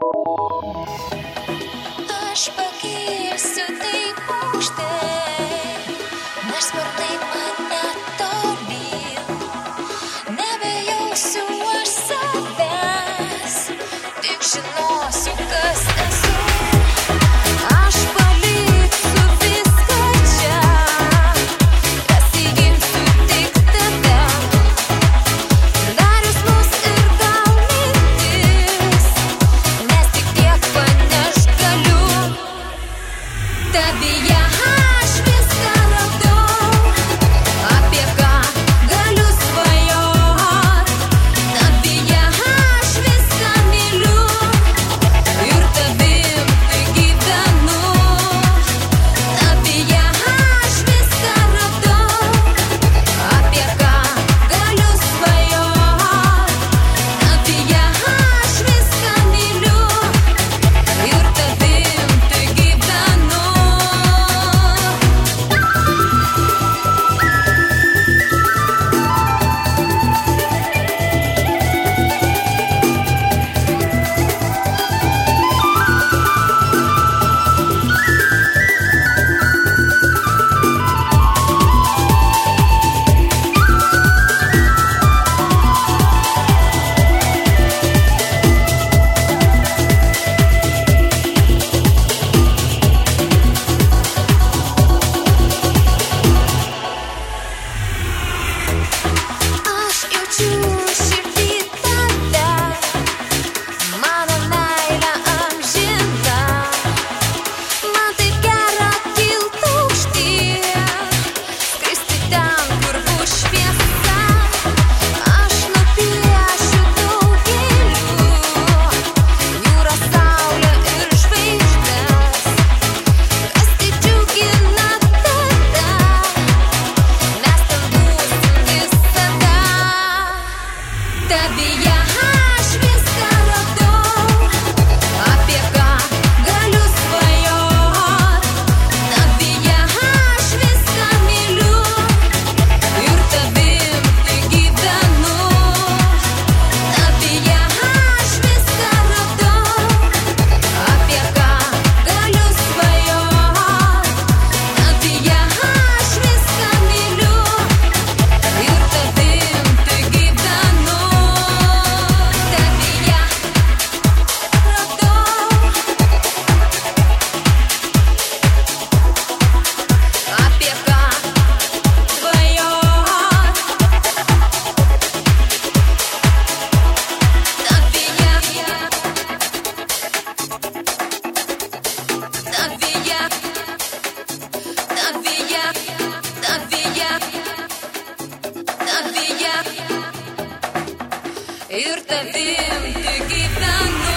Aš pakilsiu taip aukštai, nes sparnai mane tolyn. Nebejausiu aš savęs, tik žinosiu, kas esu. Aš paliksiu viską čia, pasiimsiu tik tave. Darius mus ir gal mintis, nes tik tiek paneš galiu. Tavyje aš viską radau, apie ką galiu svajot. Tavyje aš viską myliu ir tavim tai gyvenu. Tavyje aš viską radau, apie ką galiu svajot. Tavyje aš viską myliu ir tavim tai gyvenu. Aš jaučiu širdį tave, mano meilė amžina. Man taip gera kilt aukštyn, skristi ten, kur bus šviesa. Aš nupiešiu daug gėlių, jūrą, saulę ir žvaigždes, kas tik džiugina tave, mes ten būsim visada. Tavyje aš viską radau, apie ką galiu svajot. Tavyje aš viską myliu ir tavim tai gyvenu. Tavyje aš viską radau, apie ką galiu svajot. Tavyje aš viską myliu ir tavim tai gyvenu. Tavyje radau, apie ką svajot. Tavyje ir tavim tai gyvenu.